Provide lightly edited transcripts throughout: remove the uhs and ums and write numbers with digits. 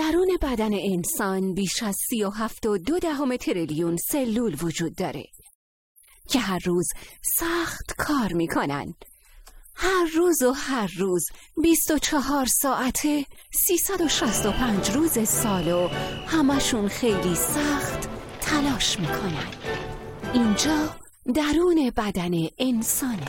درون بدن انسان بیش از 37.2 تریلیون سلول وجود داره که هر روز سخت کار میکنن. هر روز 24 ساعته 365 روز سال و همشون خیلی سخت تلاش میکنن. اینجا درون بدن انسانه.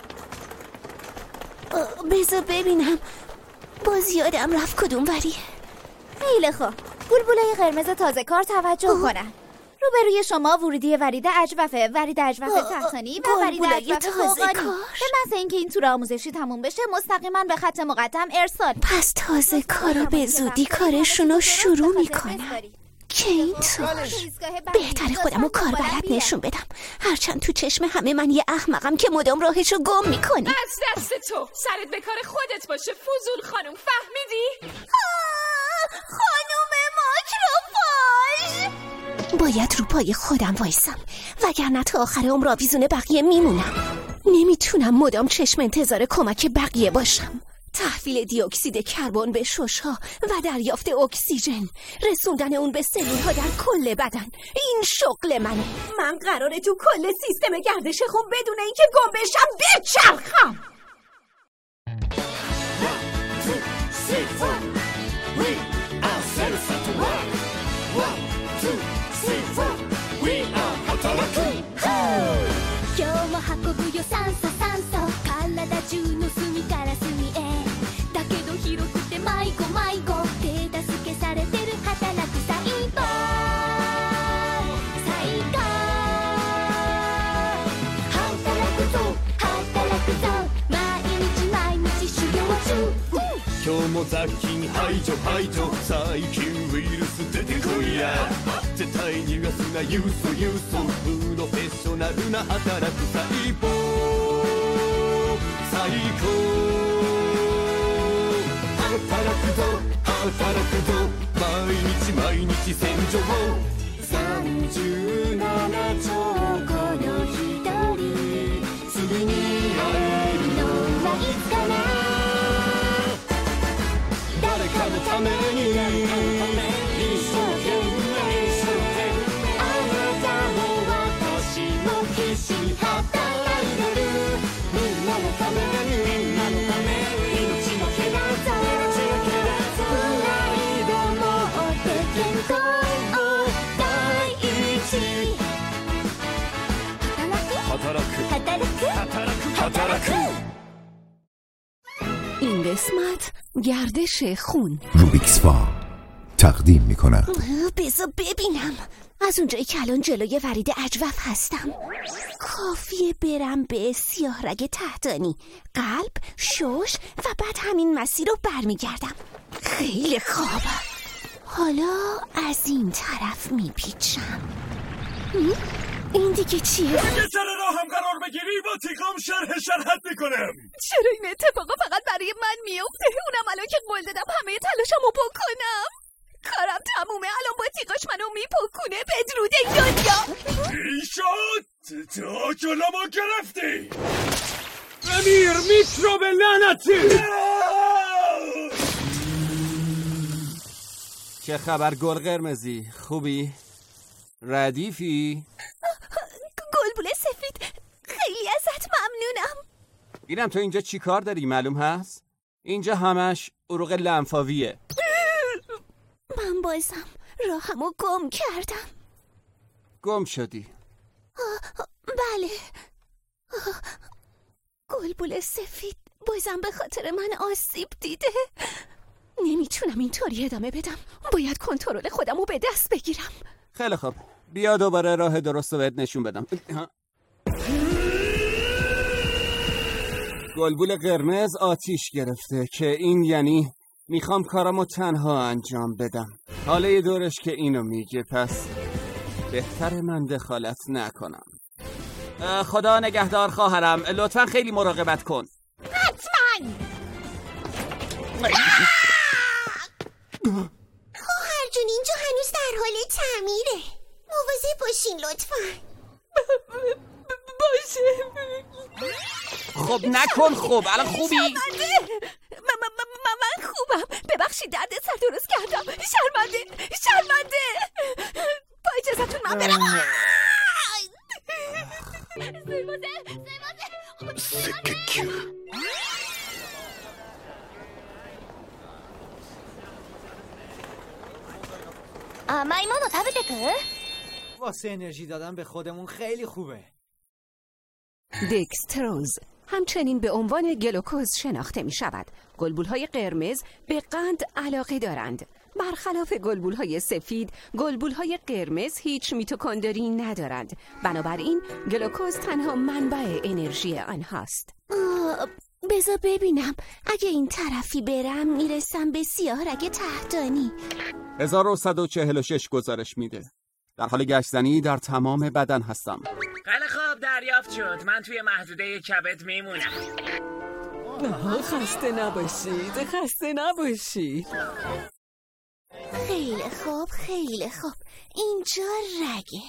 بذار ببینم، باز یادم رفت کدوم وریه. خیلی خوب، بلبلای قرمز تازه کار توجه کنن. روبروی شما ورودی ورید اجوفه، ورید اجوفه تحتانی و ورید اجوفه فوقانی. به محض اینکه این تور آموزشی تموم بشه مستقیما به خط مقدم ارسال. پس تازه کارو به زودی کارشونو شروع میکنن که اینطور بهتره خودمو کار بلد نشون بدم، هرچند تو چشم همه من یه احمقم که مدام راهشو گم میکنه. از دست تو، سرت به کار خودت باشه فضول خانم، فهمیدی؟ خانوم ماکروفاژ، باید رو پای خودم وایسم وگرنه تا آخر عمر آویزون بقیه میمونم. نمیتونم مدام چشم انتظار کمک بقیه باشم. تحویل دی اکسید کربن به شش‌ها و دریافت اکسیژن، رسوندن اون به سلول‌ها در کل بدن، این شغل منه. من قراره تو کل سیستم گردش خون بدون اینکه گم بشم بچرخم. 今日も雑菌排除排除細菌ウイルス出てこいや絶対逃がすなユーソユーソプロフェッショナルな働く細胞最高働くぞ働くぞ毎日洗浄37兆個の一人次に会えるのはいつかな誰のために一生懸命あなたも私も必死に働いてるみんなのために命もけだぞプライドもって健康を第一働く این قسمت گردش خون. روبیکسفا تقدیم میکنم. بذار ببینم، از اونجایی که الان جلوی ورید اجوف هستم کافیه برم به سیاه رگ تحتانی، قلب، شش و بعد همین مسیر رو برمیگردم. خیلی خوب، حالا از این طرف میپیچم. این دیگه چیه؟ اگه سر راهم قرار بگیری با تیغام شرحت میکنم. چرا این اتفاقا فقط برای من میفته؟ اونم الان که قول دادم همه تلاشمو بکنم. کارم تمومه، الان با تیغاش منو میپکونه. بدرود این دنیا. این شد تو جلومو گرفتی امیر میکروب لعنتی. چه خبر گل قرمزی؟ خوبی؟ ردیفی؟ گلبوله سفید، خیلی ازت ممنونم. ببینم تو اینجا چی کار داری؟ معلوم هست؟ اینجا همش عروق لنفاویه. من بازم راهمو گم کردم. گم شدی؟ بله. گلبوله سفید بازم به خاطر من آسیب دیده. نمیتونم اینطوری ادامه بدم، باید کنترل خودمو به دست بگیرم. خیلی خوب، بیا دوباره راه درست رو بهت نشون بدم. گلبول قرمز آتیش گرفته که این یعنی میخوام کارمو تنها انجام بدم. حالا یه دورش که اینو میگه، پس بهتر من دخالت نکنم. خدا نگهدار خواهرم، لطفا خیلی مراقبت کن. حتما. خواهر جون اینجا هنوز در حال تعمیره، مواظب باشین لطفا. باشه. خب نکن. خب الان خوبی؟ من خوبم. ببخشید درد سر درست کردم. میخوام برم. 甘いもの食べてく？ واسه انرژی دادن به خودمون خیلی خوبه. دکستروز همچنین به عنوان گلوکوز شناخته می شود. گلبولهای قرمز به قند علاقه دارند. برخلاف گلبولهای سفید، گلبولهای قرمز هیچ میتوکندری ندارند. بنابراین گلوکوز تنها منبع انرژی آنهاست. بذار ببینم، اگه این طرفی برم میرسم به سیاهرگ تحتانی. 1146 گزارش میده. در حال گشتنی در تمام بدن هستم. خیلی خوب، دریافت شد. من توی محدوده کبد میمونم. خسته نباشید. خیلی خوب. اینجا رگه.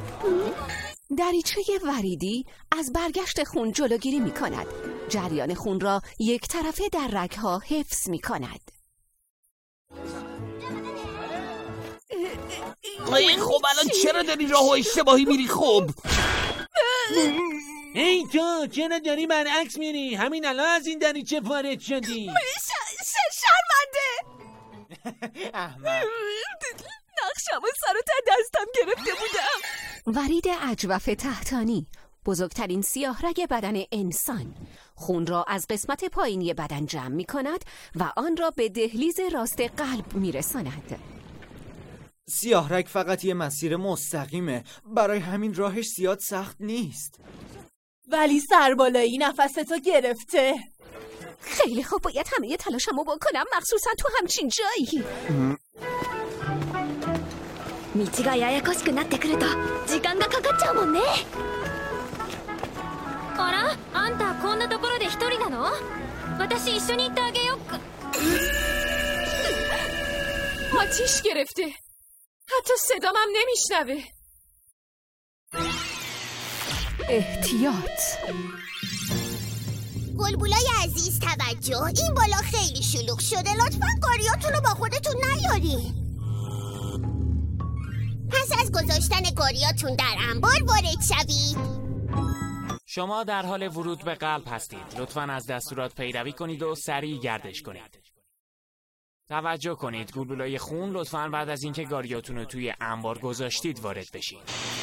دریچه وریدی از برگشت خون جلوگیری می کند. جریان خون را یک طرفه در رگها حفظ می کند. خب الان چرا داری راهو اشتباهی میری؟ خب ای تو چرا داری برعکس میری؟ همین الان از این دریچه وارد شدی. شرمنده. احمد، نقشم و سر و ته دستم گرفته بودم. ورید اجوف تحتانی، بزرگترین سیاهرگ بدن انسان، خون را از قسمت پایینی بدن جمع می کند و آن را به دهلیز راست قلب می رساند. سیاهرگ فقط یه مسیر مستقیمه، برای همین راهش زیاد سخت نیست. ولی سربالایی نفستو گرفته. خیلی خوب، باید همه تلاشمو بکنم، مخصوصا تو همچین جایی. 道がややこしくなってくると時間がかかっちゃうもんね。あら、あんたこんなところで一人なの？私一緒に行ってあげよっか。 آتیش گرفته، حتی صدام هم نمیشنوه. احتیاط. گلبولای عزیز توجه، این بالا خیلی شلوغ شده، لطفاً گاریاتون رو با خودتون نیارین. پس از گذاشتن گاریاتون در انبار وارد شوید. شما در حال ورود به قلب هستید. لطفاً از دستورات پیروی کنید و سریع گردش کنید. توجه کنید، گلبولای خون لطفاً بعد از اینکه گاریاتون رو توی انبار گذاشتید وارد بشید.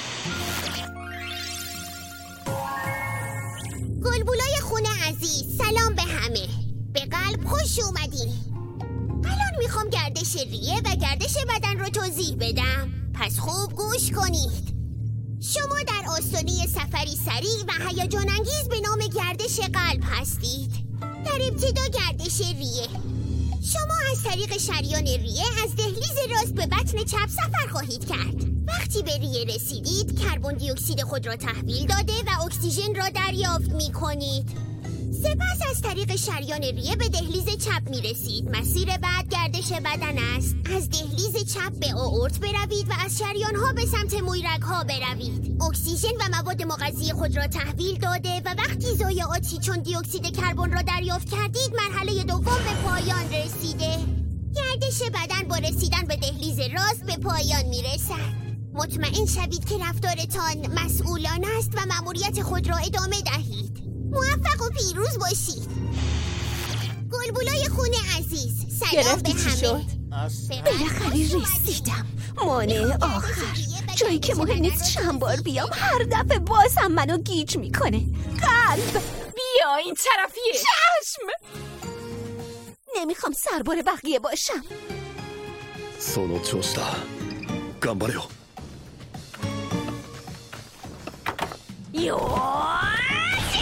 گلبولای خون عزیز، سلام به همه. به قلب خوش اومدین. الان میخوام گردش ریه و گردش بدن رو توضیح بدم، پس خوب گوش کنید. شما در آستانه سفری سریع و هیجان انگیز به نام گردش قلب هستید. در ابتدا گردش ریه. شما از طریق شریان ریه از دهلیز راست به بطن چپ سفر خواهید کرد. وقتی به ریه رسیدید، کربن دی اکسید خود را تحویل داده و اکسیژن را دریافت می کنید. سپس از طریق شریان ریه به دهلیز چپ می رسید. مسیر بعد گردش بدن است. از دهلیز چپ به آئورت بروید و از شریان ها به سمت مویرگ ها بروید. اکسیژن و مواد مغذی خود را تحویل داده و وقتی ضایعاتی چون دی اکسید کربن را دریافت کردید، مرحله دوم به پایان رسیده. گردش بدن با رسیدن به دهلیز راست به پایان می رسد. مطمئن شوید که رفتارتان مسئولانه است و مأموریت خود را ادامه دهید. موفق و پیروز باشید. گلبولای خون عزیز، سلام به همه. بالاخره رسیدم. مانع آخر، جایی که مهم نیست چند بار بیام، هر دفعه باز هم منو گیج میکنه. قلب، بیا این طرفیه. چشم. نمیخوام سربار بقیه باشم. その調子だ。頑張れよ。 よーし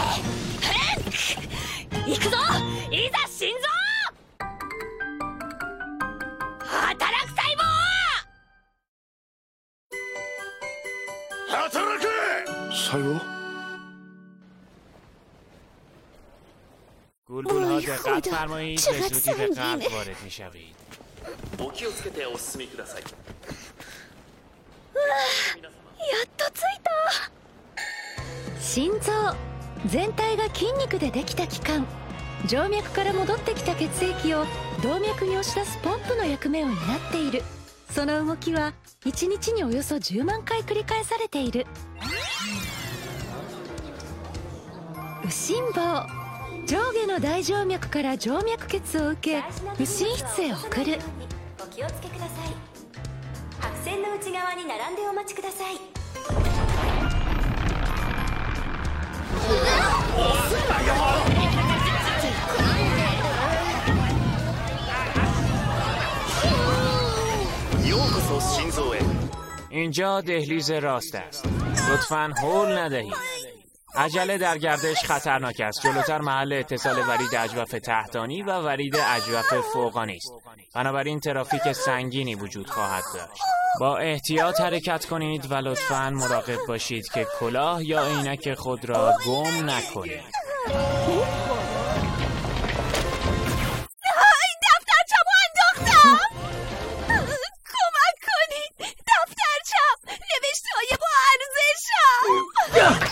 行くぞ、いざ心臓働く細胞働け細胞 گلبول‌ها دقت فرمایید، به زودی به قلب وارد می‌شوید. お気をつけてお進みください。 やっと着いた。心臓全体が筋肉でできた器官、静脈から戻ってきた血液を動脈に押し出すポンプの役目を担っている。 その動きは1日におよそ10万回繰り返されている。右心房、上下の大静脈から静脈血を受け右心室へ送る。 お気をつけください。白線の内側に並んでお待ちください。 ようこそ心臓へ。اینجا دهلیز راست است. لطفاً هول ندهید. عجله در گردش خطرناک است. جلوتر محل اتصال ورید اجوف تحتانی و ورید اجوف فوقانی است. بنابراین ترافیک سنگینی وجود خواهد داشت. با احتیاط حرکت کنید و لطفاً مراقب باشید که کلاه یا عینک خود را گم نکنید. دفترچمو انداختم. کمک کنید. دفترچم نوشته‌های با ارزشم.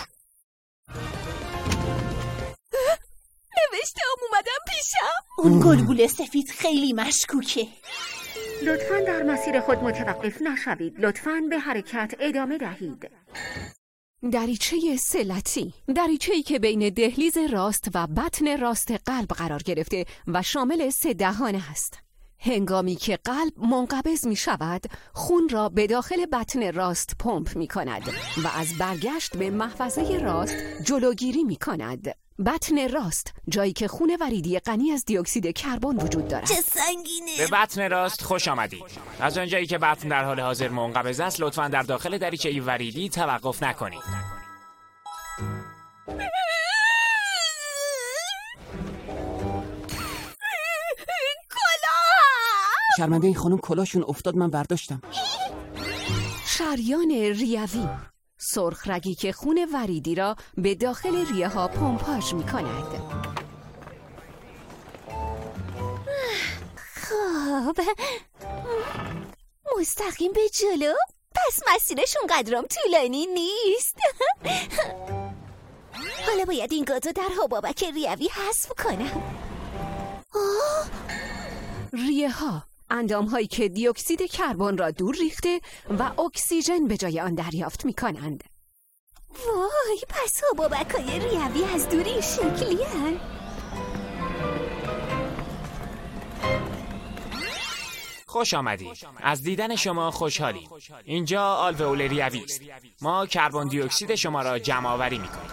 نوشته‌ام اومدم پیشم. اون گلبول سفید خیلی مشکوکه. لطفاً در مسیر خود متوقف نشوید. لطفاً به حرکت ادامه دهید. دریچه سلتی، دریچه‌ای که بین دهلیز راست و بطن راست قلب قرار گرفته و شامل 3 دهان است. هنگامی که قلب منقبض می شود، خون را به داخل بطن راست پمپ می کند و از برگشت به محفظه راست جلوگیری می کند. بطن راست، جایی که خون وریدی غنی از دی اکسید کربن وجود دارد. چه سنگینه. به بطن راست خوش آمدید. از آنجایی که بطن در حال حاضر منقبض است، لطفاً در داخل دریچه وریدی توقف نکنید. شرمنده این خانم کلاشون افتاد، من برداشتم. شریان ریوی، سرخ رگی که خون وریدی را به داخل ریه ها پمپاژ می کند. خب مستقیم به جلو؟ پس مسیرش اونقدرام طولانی نیست. حالا باید این گازو در حبابک ریوی حذف کنم. ریه ها، اندام هایی که دی اکسید کربن را دور ریخته و اکسیژن به جای آن دریافت می کنند. وای، پس حبابک های ریوی از دوری شکلی هست. خوش آمدید. از دیدن شما خوشحالیم. اینجا آلوئول ریوی است. ما کربن دی اکسید شما را جمع آوری می‌کنیم.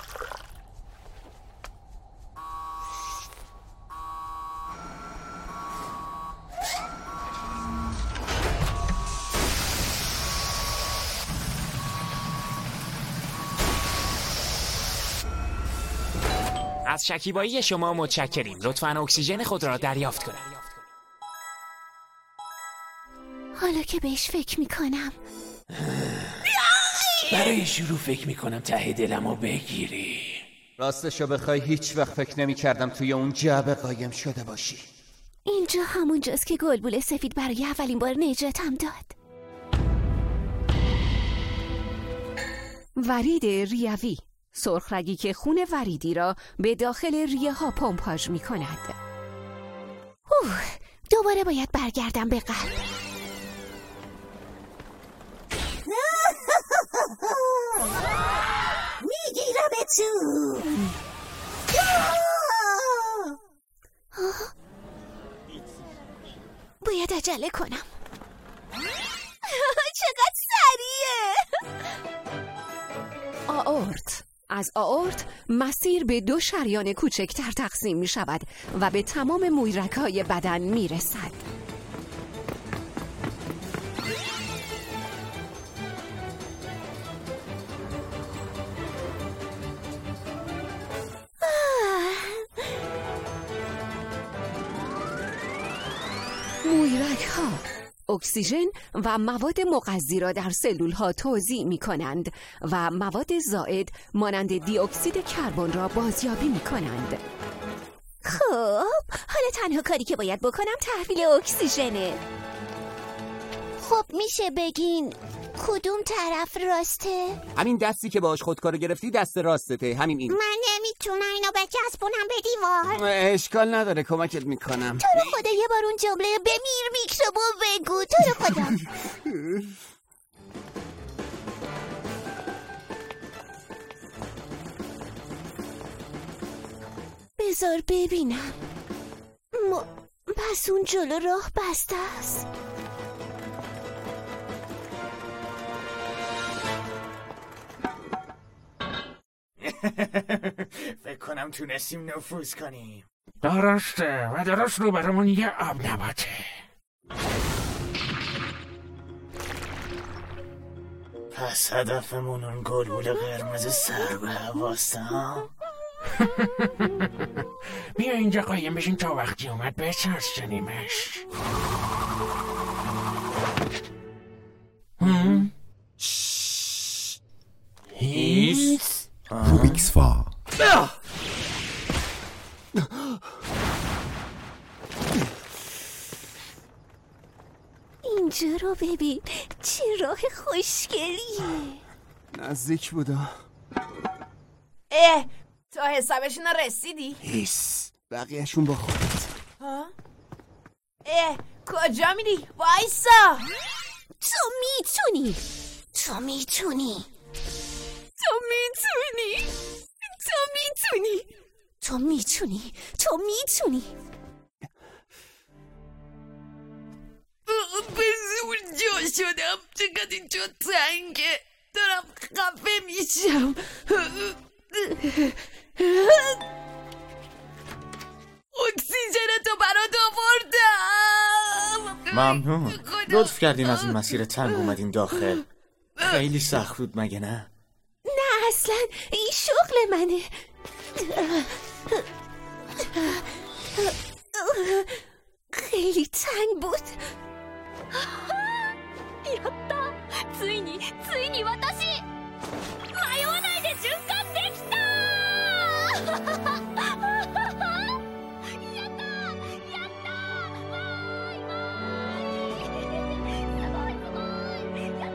از شکیبایی شما متشکریم. لطفاً اکسیژن خود را دریافت کنید. حالا که بهش فکر میکنم، برای شروع فکر میکنم ته دلمو بگیری. راستشو بخوای هیچ وقت فکر نمی کردم توی اون جعبه قایم شده باشی. اینجا همونجاست که گلبول سفید برای اولین بار نجاتم داد. ورید ریوی، سرخ رگی که خون وریدی را به داخل ریه ها پمپاژ می کند. دوباره باید برگردم به قلب. میگیرم تو. باید عجله کنم. چقدر سریعه. آئورت، از آئورت مسیر به 2 شریان کوچکتر تقسیم می شود و به تمام مویرک‌های بدن می رسد. مویرک‌ها اکسیژن و مواد مغذی را در سلول‌ها توزیع می‌کنند و مواد زائد مانند دی اکسید کربن را بازیابی می‌کنند. خب حالا تنها کاری که باید بکنم تحویل اکسیژنه. خب میشه بگین کدوم طرف راسته؟ همین دستی که باهاش خودکارو گرفتی دست راستته، همین این. من میتونم اینو بچسبونم به دیوار؟ اشکال نداره، کمکت میکنم. تو رو خدا یه بار اون جمله بمیر میکروبو بگو. تو رو خدا. بذار ببینم. پس اون جلو راه بسته است. فکر کنم تونستیم نفوذ کنیم. درسته و درست رو برامون یه آب نباته. پس هدفمون اون گلبول قرمز سر به هواست ها؟ بیا اینجا قایم بشین تا وقتی اومد بچرسونیمش. هیس روبیکس فا. اینجا رو ببین، چه راه خوشگلیه. نزدیک بودا. تا حسابشون رسیدی؟ هیس بقیهشون با خودت. کجا میری؟ وایسا. تو میتونی. بزور جا شدم. چقدر اینجا تنگه. دارم خفه میشم. اکسیژنتو برات آوردم. ممنون. لطف کردین از این مسیر تنگ اومدین داخل. خیلی سخت بود مگه نه؟ نه اصلا، این شغل منه. خیلی تنگ بود. やったついに私迷わないで循環できたやったわーいすごいや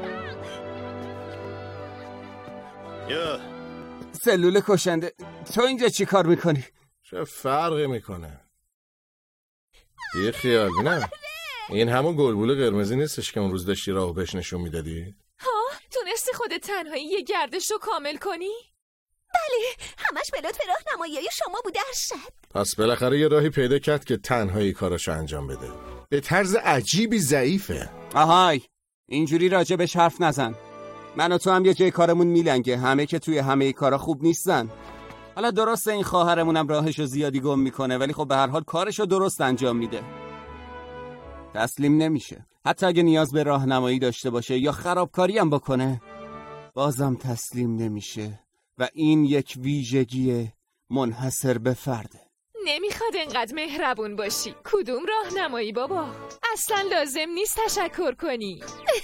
った یا سلول کشنده، تو اینجا چی کار میکنی؟ چه فرقی میکنه؟ یه خیال نه این همون گلبول قرمزی نیستش که اون روز داشتی راهو بهش نشون میدادی؟ تونستی خودت تنهایی یه گردش رو کامل کنی؟ بله، همش به لطف راهنمایی شما بوده ارشد. پس بالاخره یه راهی پیدا کرد که تنهایی کاراشو انجام بده. به طرز عجیبی ضعیفه. آهای، اینجوری راجبش حرف نزن. من و تو هم یه جای کارمون میلنگه. همه که توی همه کارا خوب نیستن. حالا درسته این خواهرمونم راهشو زیادی گم میکنه، ولی خب به هر حال کارشو درست انجام میده. تسلیم نمیشه. حتی اگه نیاز به راهنمایی داشته باشه یا خرابکاری هم بکنه، بازم تسلیم نمیشه. و این یک ویژگی منحصر به فرده. نمیخواد انقدر مهربون باشی. کدوم راهنمایی بابا؟ اصلا لازم نیست تشکر کنی.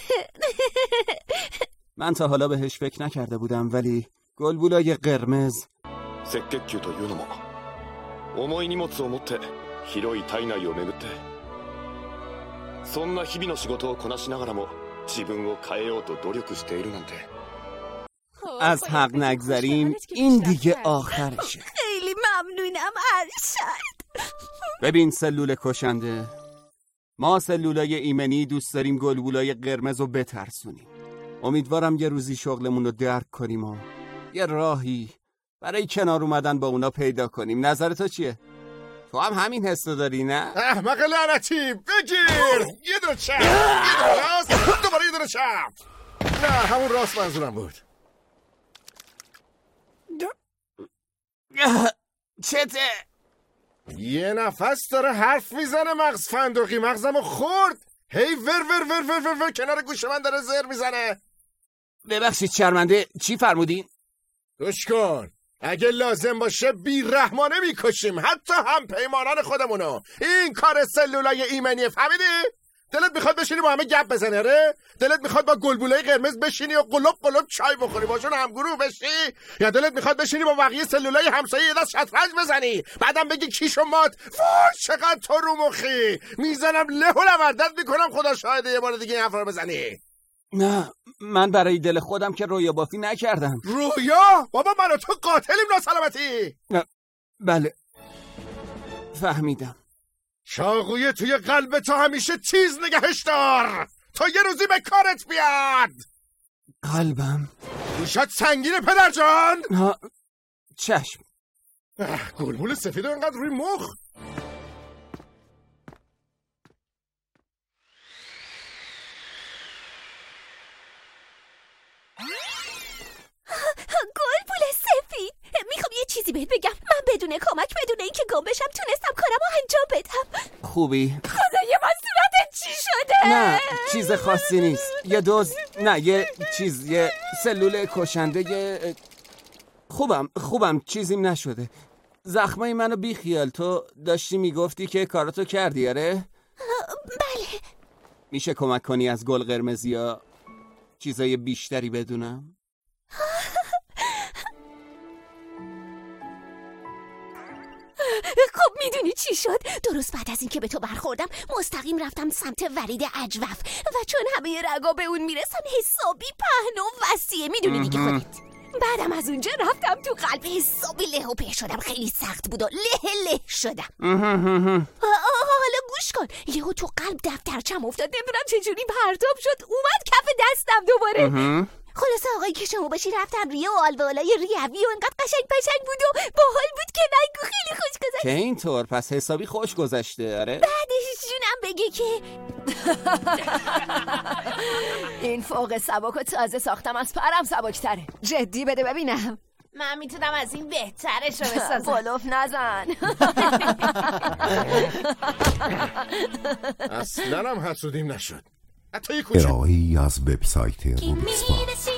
من تا حالا بهش فکر نکرده بودم، ولی گلبولای قرمز 赤血球というのも重い荷物を持って広い体内を巡ってそんな日々の仕事をこなしながらも自分を変えようと努力しているなんて از حق نگذریم. این دیگه آخرشه. خیلی ممنونم ارشد. ببین سلول کشنده، ما سلولای ایمنی دوست داریم گلبولای قرمز رو بترسونیم. امیدوارم یه روزی شغلمون رو درک کنیم و یه راهی برای کنار اومدن با اونا پیدا کنیم. نظر تو چیه؟ تو هم همین حس رو داری نه؟ احمق لعنتی، بگیر! یه دونه چپ، یه دونه راست، دوباره یه دونه چپ. نه همون راست منظورم بود. چته؟ یه نفس داره حرف میزنه مغز فندقی. مغزمو خورد. هی ور ور ور ور ور ور کنار گوش من داره زر میزنه. ببخشید شرمنده، چی فرمودین؟ گوش کن، اگه لازم باشه بی‌رحمانه میکشیم، حتی هم پیمانان خودمونو. این کار سلولای ایمنیه، فهمیدی؟ دلت میخواد بشینی با همه گپ بزنی؟ آره؟ دلت میخواد با گلبولای قرمز بشینی و قلوب قلوب چای بخوری باشون همگروه بشی؟ یا دلت میخواد بشینی با بقیه سلولای همسایه یه دست شطرنج بزنی بعدم بگی کیش و مات؟ وای چقدر تو رو مخی، میزنم له و لوردت میکنم. خدا شاهده یه بار دیگه این حرف رو بزنی. نه من برای دل خودم که رویا بافی نکردم. رویا؟ بابا من و تو قاتلیم ناسلامتی. بله فهمیدم. چاقوی توی قلب تو همیشه تیز نگهش دار تا یه روزی به کارت بیاد. قلبم گوشت سنگینه پدر جان. چشم. گلبول سفید اینقدر روی مخ. گلبول سفید، میخوام یه چیزی بهت بگم. من بدون کمک، بدون اینکه گم بشم تونستم کارمو انجام بدم. خوبی؟ خدای من صورتت چی شده؟ نه چیز خاصی نیست. یه دوز، نه یه چیز، یه سلول کشنده. خوبم چیزیم نشده. زخمای منو بی خیال. تو داشتی میگفتی که کاراتو کردی آره؟ بله. میشه کمک کنی از گل قرمز یا چیزای بیشتری بدونم؟ خب میدونی چی شد؟ درست بعد از اینکه به تو برخوردم مستقیم رفتم سمت ورید اجوف و چون همه رگا به اون میرسن حسابی پهن و وسیعه. میدونی دیگه خودت. بعدم از اونجا رفتم تو قلب حسابی له و په شدم. خیلی سخت بود و له شدم. حالا گوش کن. یهو تو قلب دفترچم افتاد. نمیدونم چجوری پرتاب شد اومد کف دستم دوباره. خلاصه آقای که شما باشی رفتم ریه و آلوالای ریوی و انقدر قشنگ بود و باحال بود که نگو. خیلی خوش گذشت. که اینطور پس حسابی خوش گذشته آره؟ بعدش جونم بگه که این فوق سبک و تازه ساختم از پرم سبکتره. جدی بده ببینم. من میتونم از این بهترش رو بسازم. بلوف نزن. اصلا هم حسودیم نشد. ارائه‌ای از وبسایت روبیکسما.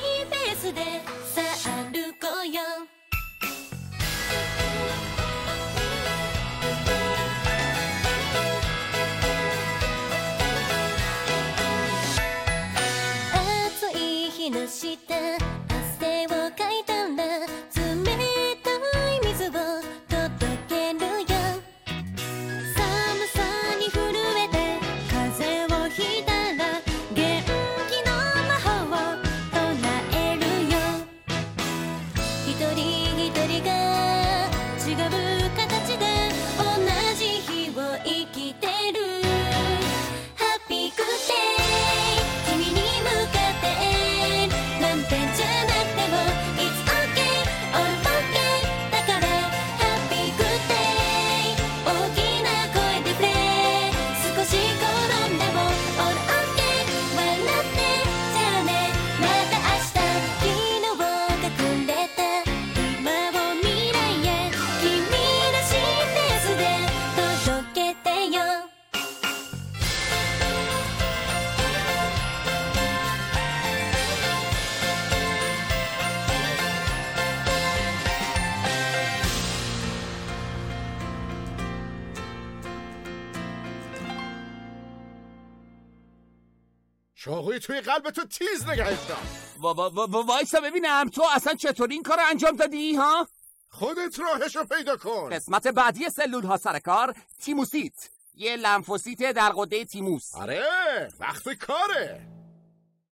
چاقوی توی قلب تو تیز نگهش دار. وایسا ببینم تو اصلا چطوری این کار انجام دادی ها؟ خودت راهشو پیدا کن. قسمت بعدی سلول ها سر کار تیموسیت، یه لنفوسیت در غده تیموس. آره وقت کاره.